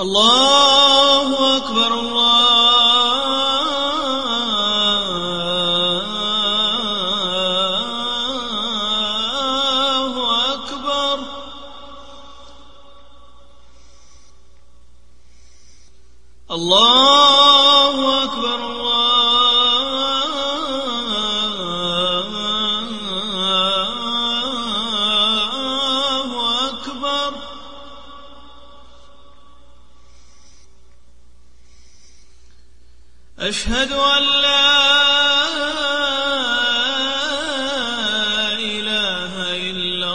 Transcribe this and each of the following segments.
الله أكبر الله أكبر. الله أكبر الله أكبر. أشهد أن لا إله إلا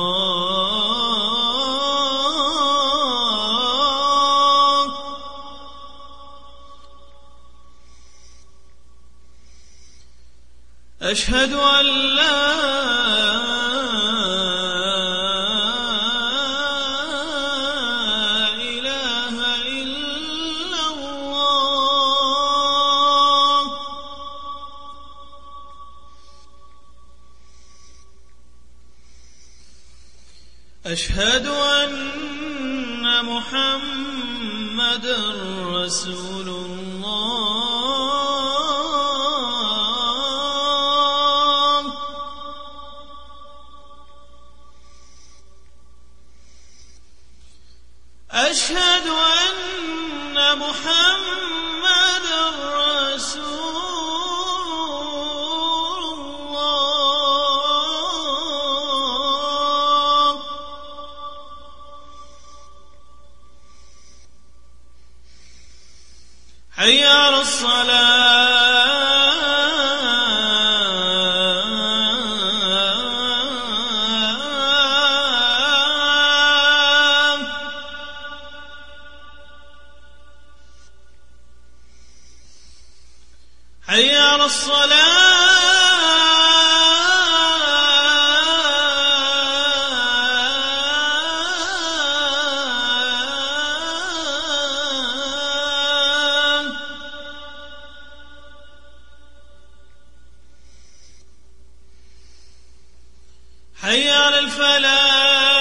الله. أشهد أن لا إله إلا الله. أشهد أن محمدًا رسول الله. أشهد أن محمدًا رسول الله. حي على الصلاة. حي على الصلاة. حي على الفلاح.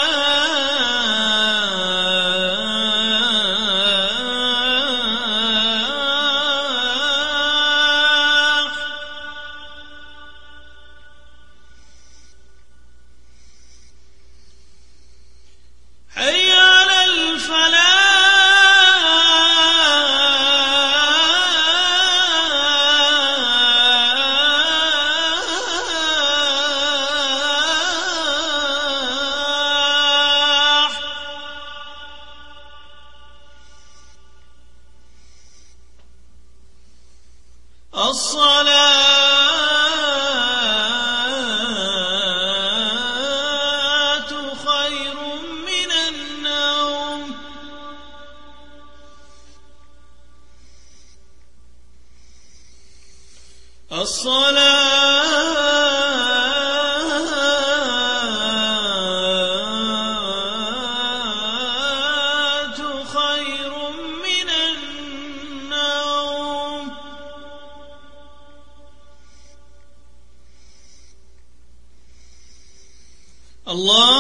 حي على الفلاح. الصلاة خير من النوم. الصلاة خير من النوم. الله